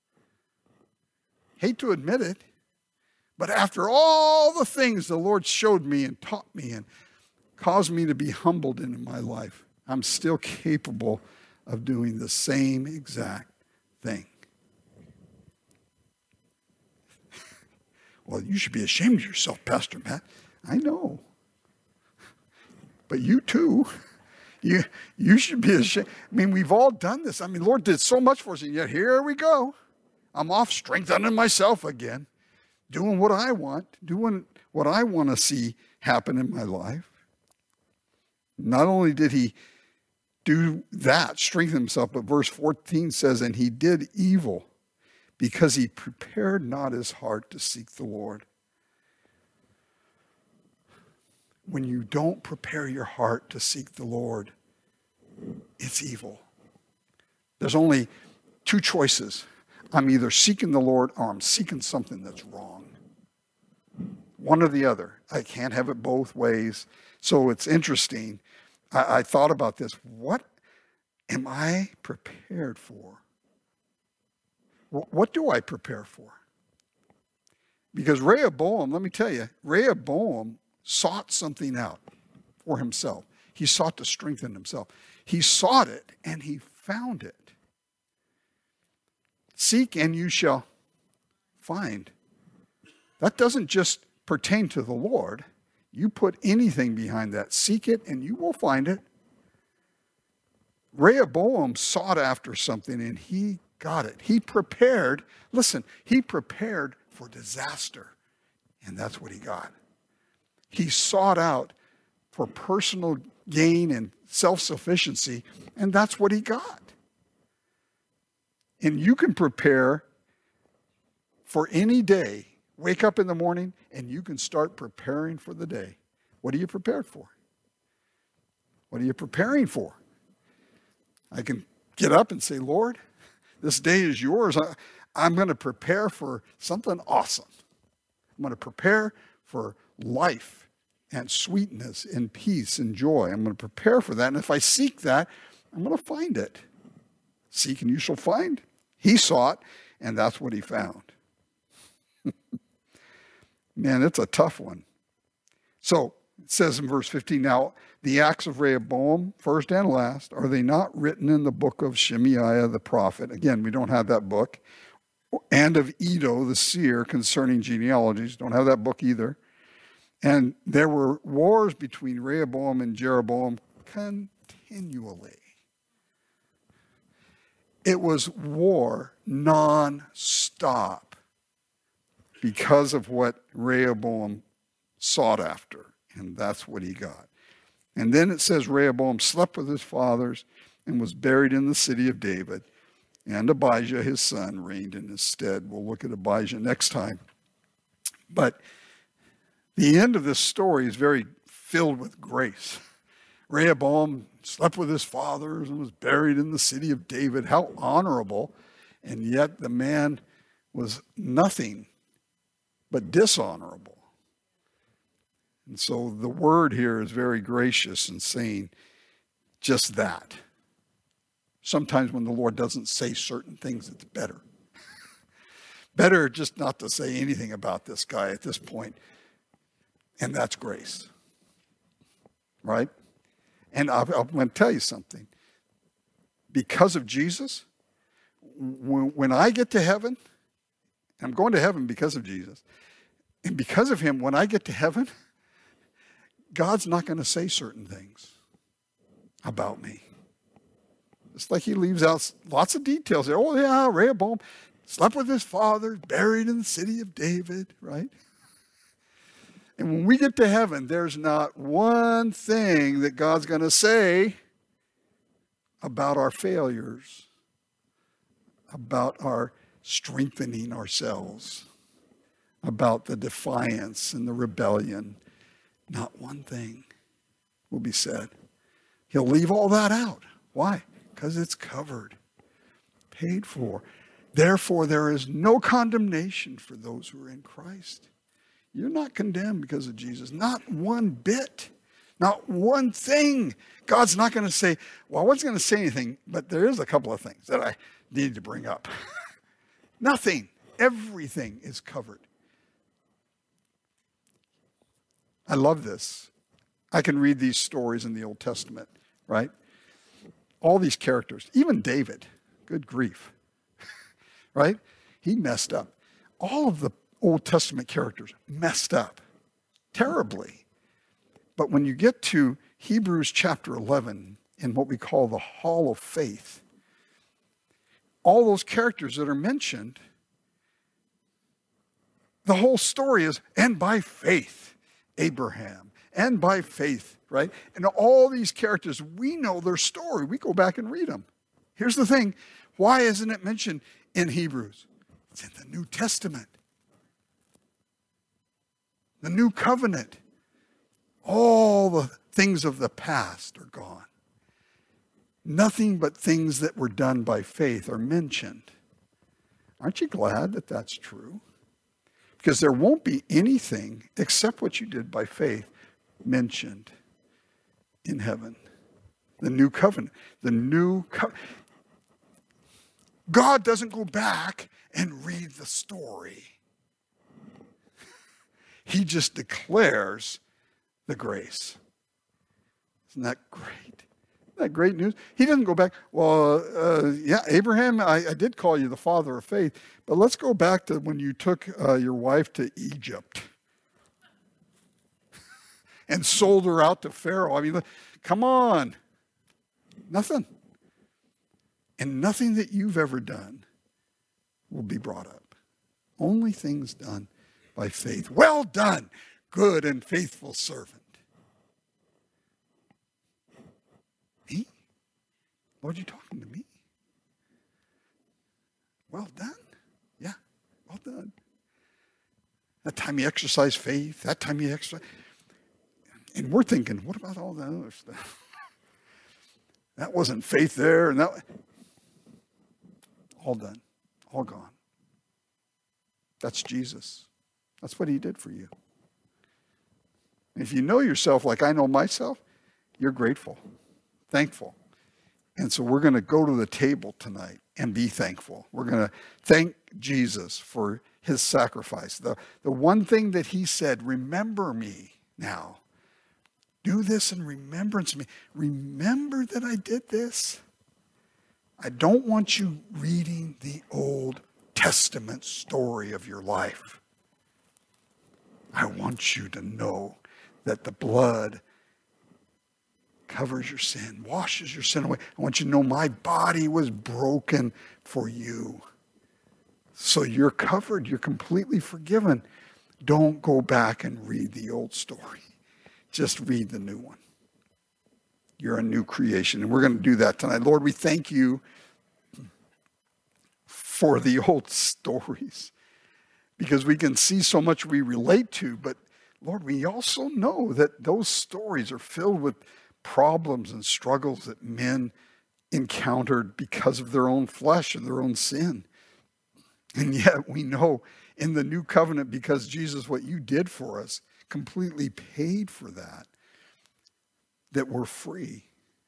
Hate to admit it, but after all the things the Lord showed me and taught me and caused me to be humbled in my life, I'm still capable of doing the same exact thing. Well, you should be ashamed of yourself, Pastor Matt. I know. but you too. You, you should be ashamed. I mean, we've all done this. I mean, Lord did so much for us, and yet here we go. I'm off strengthening myself again, doing what I want, doing what I want to see happen in my life. Not only did he do that, strengthen himself, but verse fourteen says, and he did evil because he prepared not his heart to seek the Lord. When you don't prepare your heart to seek the Lord, it's evil. There's only two choices. I'm either seeking the Lord or I'm seeking something that's wrong. One or the other. I can't have it both ways. So it's interesting. I, I thought about this. What am I prepared for? What do I prepare for? Because Rehoboam, let me tell you, Rehoboam sought something out for himself. He sought to strengthen himself. He sought it and he found it. Seek and you shall find. That doesn't just pertain to the Lord. You put anything behind that. Seek it and you will find it. Rehoboam sought after something and he got it. He prepared, listen, he prepared for disaster. And that's what he got. He sought out for personal gain and self-sufficiency, and that's what he got. And you can prepare for any day. Wake up in the morning, and you can start preparing for the day. What are you prepared for? What are you preparing for? I can get up and say, Lord, this day is yours. I, I'm going to prepare for something awesome. I'm going to prepare for life and sweetness and peace and joy. I'm going to prepare for that. And if I seek that, I'm going to find it. Seek and you shall find. He sought, and that's what he found. Man, it's a tough one. So it says in verse fifteen, now the acts of Rehoboam, first and last, are they not written in the book of Shemaiah the prophet? Again, we don't have that book. And of Iddo the seer concerning genealogies. Don't have that book either. And there were wars between Rehoboam and Jeroboam continually. It was war non-stop because of what Rehoboam sought after. And that's what he got. And then it says Rehoboam slept with his fathers and was buried in the city of David. And Abijah, his son, reigned in his stead. We'll look at Abijah next time. But the end of this story is very filled with grace. Rehoboam slept with his fathers and was buried in the city of David. How honorable. And yet the man was nothing but dishonorable. And so the word here is very gracious in saying just that. Sometimes when the Lord doesn't say certain things, it's better. Better just not to say anything about this guy at this point. And that's grace. Right? And I'm going to tell you something. Because of Jesus, when I get to heaven, I'm going to heaven because of Jesus. And because of him, when I get to heaven, God's not going to say certain things about me. It's like he leaves out lots of details there. Oh, yeah, Rehoboam slept with his father, buried in the city of David, right? And when we get to heaven, there's not one thing that God's going to say about our failures, about our strengthening ourselves, about the defiance and the rebellion. Not one thing will be said. He'll leave all that out. Why? Because it's covered, paid for. Therefore, there is no condemnation for those who are in Christ. You're not condemned because of Jesus. Not one bit. Not one thing. God's not going to say, well, I wasn't going to say anything, but there is a couple of things that I need to bring up. Nothing. Everything is covered. I love this. I can read these stories in the Old Testament, right? All these characters, even David, good grief, right? He messed up. All of the Old Testament characters messed up terribly. But when you get to Hebrews chapter eleven, in what we call the Hall of Faith, all those characters that are mentioned, the whole story is, and by faith, Abraham, and by faith, right? And all these characters, we know their story. We go back and read them. Here's the thing. Why isn't it mentioned in Hebrews? It's in the New Testament. The New Covenant. All the things of the past are gone. Nothing but things that were done by faith are mentioned. Aren't you glad that that's true? Because there won't be anything except what you did by faith mentioned in heaven. The new covenant. The new covenant. God doesn't go back and read the story. He just declares the grace. Isn't that great? Isn't that great news? He doesn't go back, well, uh, yeah, Abraham, I, I did call you the father of faith, but let's go back to when you took uh, your wife to Egypt and sold her out to Pharaoh. I mean, come on. Nothing. And nothing that you've ever done will be brought up. Only things done by faith. Well done, good and faithful servant. Me? Lord, you talking to me? Well done. Yeah, well done. That time you exercise faith, that time you exercise. And we're thinking, what about all the other stuff? That wasn't faith there, and that. All done, all gone. That's Jesus. That's what he did for you. And if you know yourself like I know myself, you're grateful, thankful. And so we're going to go to the table tonight and be thankful. We're going to thank Jesus for his sacrifice. The, the one thing that he said, remember me now. Do this in remembrance of me. Remember that I did this. I don't want you reading the Old Testament story of your life. I want you to know that the blood covers your sin, washes your sin away. I want you to know my body was broken for you. So you're covered. You're completely forgiven. Don't go back and read the old story. Just read the new one. You're a new creation. And we're going to do that tonight. Lord, we thank you for the old stories because we can see so much we relate to. But Lord, we also know that those stories are filled with problems and struggles that men encountered because of their own flesh and their own sin. And yet we know in the new covenant, because Jesus, what you did for us, completely paid for that, that we're free.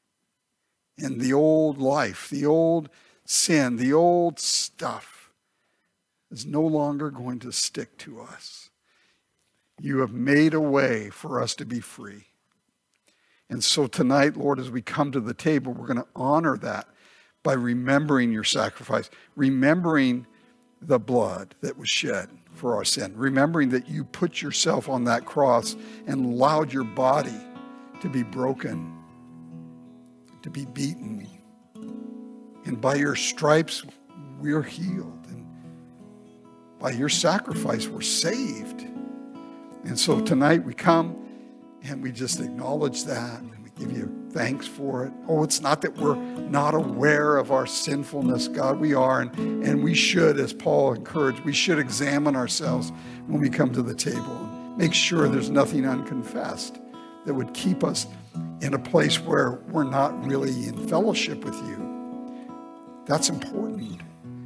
And the old life, the old sin, the old stuff is no longer going to stick to us. You have made a way for us to be free. And so tonight, Lord, as we come to the table, we're going to honor that by remembering your sacrifice, remembering the blood that was shed for our sin, remembering that you put yourself on that cross and allowed your body to be broken, to be beaten. And by your stripes, we're healed. And by your sacrifice, we're saved. And so tonight we come and we just acknowledge that and we give you thanks for it. Oh, it's not that we're not aware of our sinfulness, God. We are, and, and we should, as Paul encouraged, we should examine ourselves when we come to the table and make sure there's nothing unconfessed that would keep us in a place where we're not really in fellowship with you. That's important.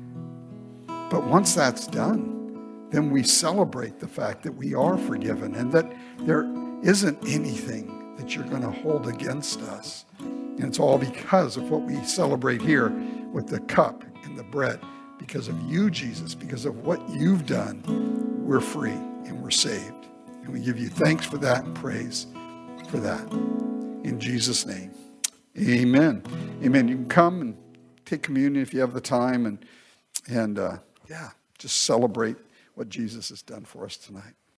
But once that's done, then we celebrate the fact that we are forgiven and that there isn't anything that you're going to hold against us. And it's all because of what we celebrate here with the cup and the bread. Because of you, Jesus, because of what you've done, we're free and we're saved. And we give you thanks for that and praise for that. In Jesus' name, amen. Amen. You can come and take communion if you have the time and, and uh, yeah, just celebrate what Jesus has done for us tonight.